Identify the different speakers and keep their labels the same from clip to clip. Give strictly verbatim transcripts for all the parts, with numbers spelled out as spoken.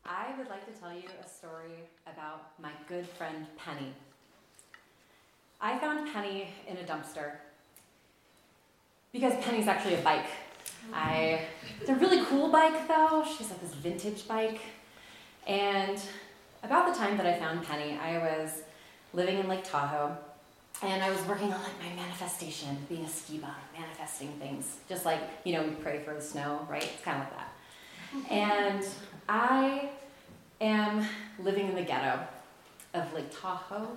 Speaker 1: I would like to tell you a story about my good friend Penny. I found Penny in a dumpster because Penny's actually a bike. I, it's a really cool bike though. She's like this vintage bike. And about the time that I found Penny, I was living in Lake Tahoe, and I was working on like my manifestation, being a ski bum, manifesting things. Just like, you know, we pray for the snow, right? It's kind of like that. And I am living in the ghetto of Lake Tahoe.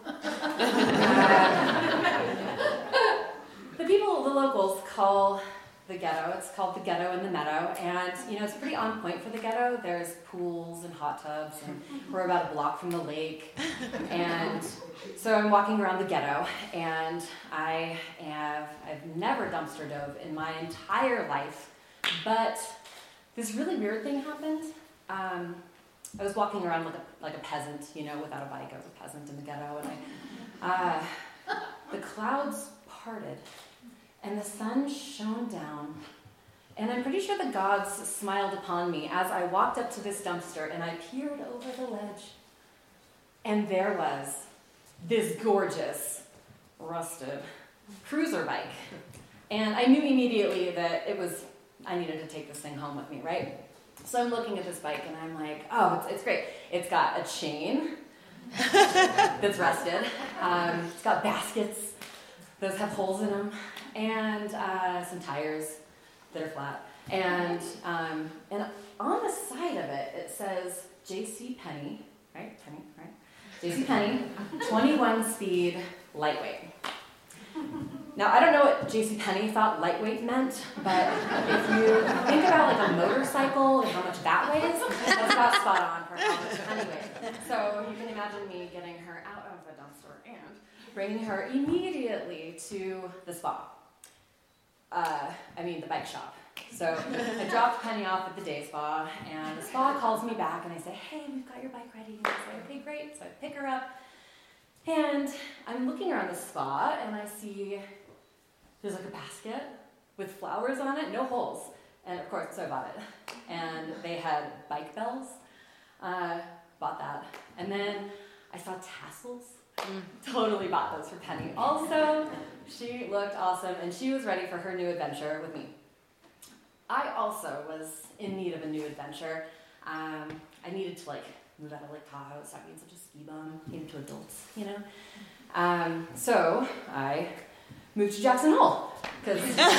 Speaker 1: uh, the people, the locals call the ghetto, it's called the Ghetto in the Meadow, and you know, it's pretty on point for the ghetto. There's pools and hot tubs, and we're about a block from the lake. And so I'm walking around the ghetto, and I have, I've never dumpster dove in my entire life, but this really weird thing happened. Um, I was walking around like a, like a peasant, you know, without a bike. I was a peasant in the ghetto, and I, uh, the clouds parted, and the sun shone down, and I'm pretty sure the gods smiled upon me as I walked up to this dumpster, and I peered over the ledge, and there was this gorgeous, rusted cruiser bike, and I knew immediately that it was, I needed to take this thing home with me, right? So I'm looking at this bike, and I'm like, oh, it's, it's great. It's got a chain that's rusted. Um, it's got baskets. Those have holes in them. And uh, some tires that are flat. And um, and on the side of it, it says J C Penney, right? Penny, right? J C Penney, twenty-one speed lightweight. Now, I don't know what J C Penney thought lightweight meant, but if you think about like a motorcycle and how much that weighs, that's about spot on for how much Penny weighs. So you can imagine me getting her out of the dumpster and bringing her immediately to the spa. Uh, I mean, the bike shop. So I dropped Penny off at the day spa, and the spa calls me back, and I say, hey, we've got your bike ready. And I say, okay, great. So I pick her up, and I'm looking around the spa, and I see there's like a basket with flowers on it, no holes. And of course, so I bought it. And they had bike bells. Uh, bought that. And then I saw tassels. Mm. Totally bought those for Penny. Also, she looked awesome, and she was ready for her new adventure with me. I also was in need of a new adventure. Um, I needed to like move out of Lake Tahoe, stop being such a ski bum, came to adults, you know. Um, so I moved to Jackson Hole because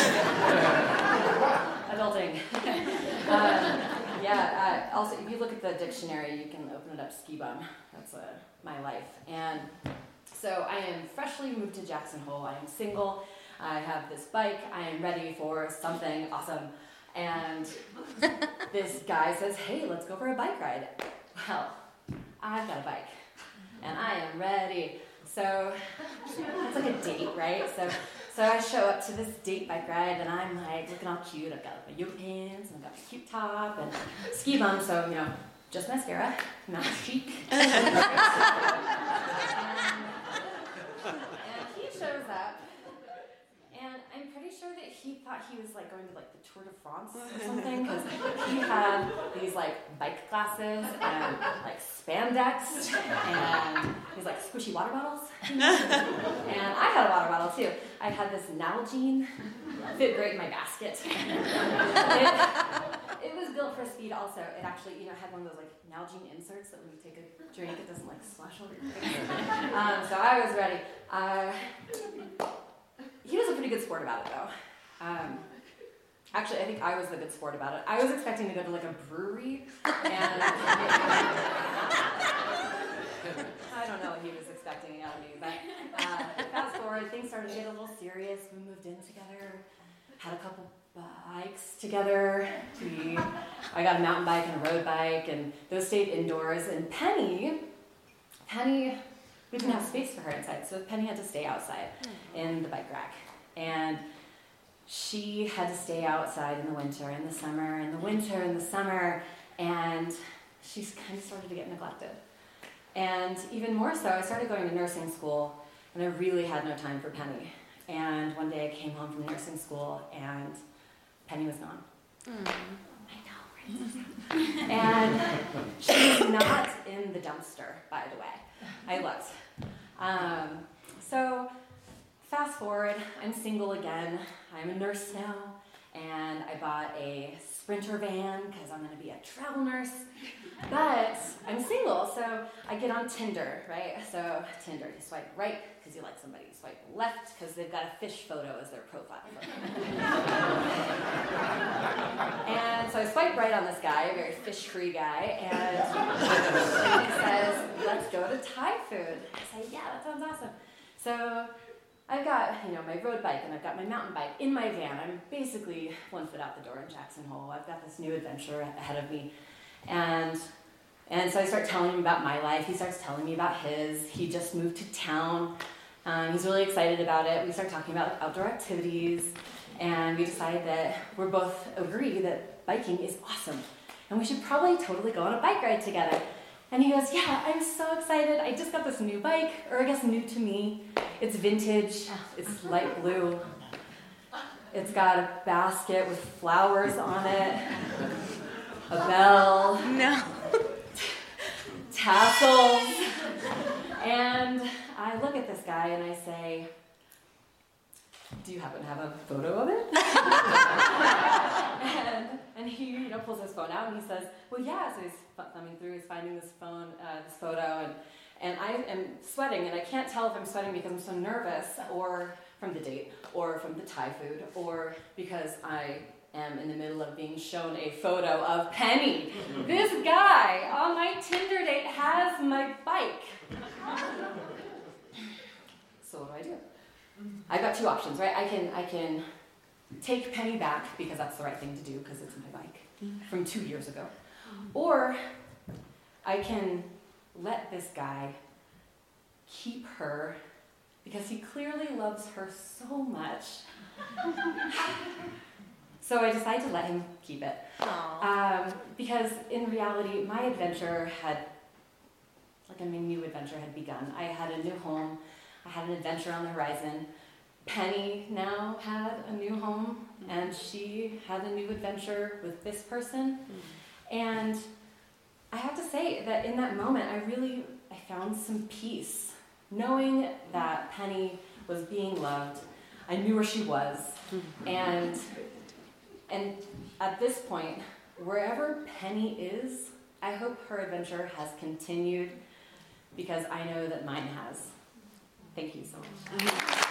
Speaker 1: adulting. um, yeah. Uh, also, if you look at the dictionary, you can open it up. Ski bum. That's uh, my life. And so I am freshly moved to Jackson Hole. I am single. I have this bike. I am ready for something awesome. And this guy says, "Hey, let's go for a bike ride." Well, I've got a bike, and I am ready. So it's like a date, right? So so I show up to this date bike ride, and I'm like looking all cute. I've got my yoga pants, and I've got my cute top, and ski bum. So you know, just mascara, not chic. and, and he shows up. And I'm pretty sure that he thought he was like going to like the Tour de France or something, because he had these like bike glasses and like spandex and these like squishy water bottles. And I had a water bottle too. I had this Nalgene, fit great in my basket. It, it was built for speed also. It actually, you know, had one of those like Nalgene inserts that when you take a drink, it doesn't like splash over your face. Um, so I was ready. Uh, He was a pretty good sport about it, though. Um, actually, I think I was the good sport about it. I was expecting to go to, like, a brewery, and I don't know what he was expecting out of me, but uh, fast forward, things started to get a little serious. We moved in together, had a couple bikes together. We, I got a mountain bike and a road bike, and those stayed indoors. And Penny, Penny... we didn't have space for her inside, so Penny had to stay outside in the bike rack. And she had to stay outside in the winter, in the summer, in the winter, in the summer, and she kind of started to get neglected. And even more so, I started going to nursing school, and I really had no time for Penny. And one day I came home from nursing school, and Penny was gone. Mm. I know, right? And she was not in the dumpster, by the way. I looked. Um, so fast forward, I'm single again. I'm a nurse now, and I bought a Sprinter van because I'm going to be a travel nurse. But I'm single, so I get on Tinder, right? So Tinder, you swipe right because you like somebody. You swipe left because they've got a fish photo as their profile photo. And so I swipe right on this guy, a very fish-free guy, and he says, let's go to Thai food. I say, yeah, that sounds awesome. So I've got, you know, my road bike and I've got my mountain bike in my van. I'm basically one foot out the door in Jackson Hole. I've got this new adventure ahead of me. And and so I start telling him about my life. He starts telling me about his. He just moved to town. Um, he's really excited about it. We start talking about outdoor activities. And we decide that we're both agree that biking is awesome. And we should probably totally go on a bike ride together. And he goes, yeah, I'm so excited. I just got this new bike, or I guess new to me. It's vintage. It's light blue. It's got a basket with flowers on it. A bell.
Speaker 2: No.
Speaker 1: Tassels. And I look at this guy and I say, do you happen to have a photo of it? and, and he, you know, pulls his phone out and he says, well, yeah. So he's thumbing through, he's finding this phone, uh, this photo, and, and I am sweating, and I can't tell if I'm sweating because I'm so nervous, or from the date, or from the Thai food, or because I am in the middle of being shown a photo of Penny. This guy on my Tinder date has my bike. So what do I do? I've got two options, right? I can I can take Penny back because that's the right thing to do because it's my bike from two years ago. Or I can let this guy keep her because he clearly loves her so much. So I decide to let him keep it. Um, because in reality, my adventure had, like a new adventure had begun. I had a new home. I had an adventure on the horizon. Penny now had a new home, and she had a new adventure with this person. And I have to say that in that moment, I really, I found some peace. Knowing that Penny was being loved, I knew where she was. And, and at this point, wherever Penny is, I hope her adventure has continued because I know that mine has. Thank you so much.